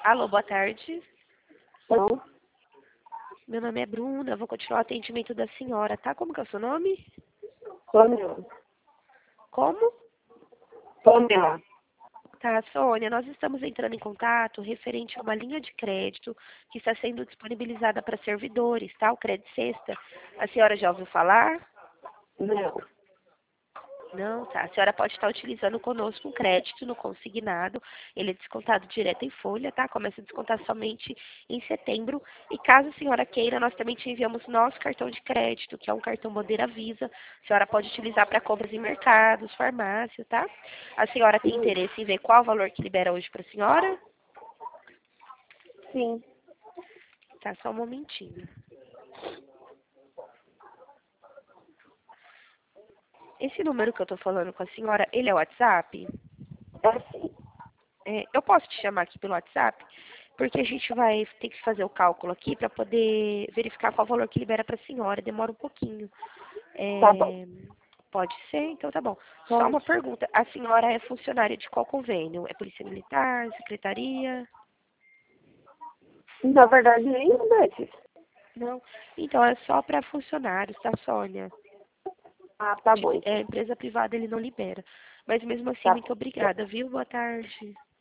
Alô, boa tarde. Então, Meu nome é Bruna, eu vou continuar o atendimento da senhora, tá? Como que é o seu nome? Pamela. Como? Pamela. Tá, Sônia, nós estamos entrando em contato referente a uma linha de crédito que está sendo disponibilizada para servidores, tá? O Crédito Sexta. A senhora já ouviu falar? Não. Não, tá. A senhora pode estar utilizando conosco um crédito no consignado. Ele é descontado direto em folha, tá? Começa a descontar somente em setembro. E caso a senhora queira, nós também te enviamos nosso cartão de crédito, que é um cartão bandeira Visa. A senhora pode utilizar para compras em mercados, farmácia, tá? A senhora tem interesse em ver qual o valor que libera hoje para a senhora? Sim. Tá, só um momentinho. Esse número que eu tô falando com a senhora, ele é o WhatsApp? Assim. Eu posso te chamar aqui pelo WhatsApp? Porque a gente vai ter que fazer o cálculo aqui para poder verificar qual valor que libera para a senhora. Demora um pouquinho. Tá bom. Pode ser? Então tá bom. Só Pode. uma pergunta. A senhora é funcionária de qual convênio? É Polícia Militar, Secretaria? Na verdade, nenhum desses. Não? Então é só para funcionários, tá, Sônia? Ah, tá bom, então. Empresa privada ele não libera. Mas mesmo assim, Tá muito bom. obrigada, viu? Boa tarde.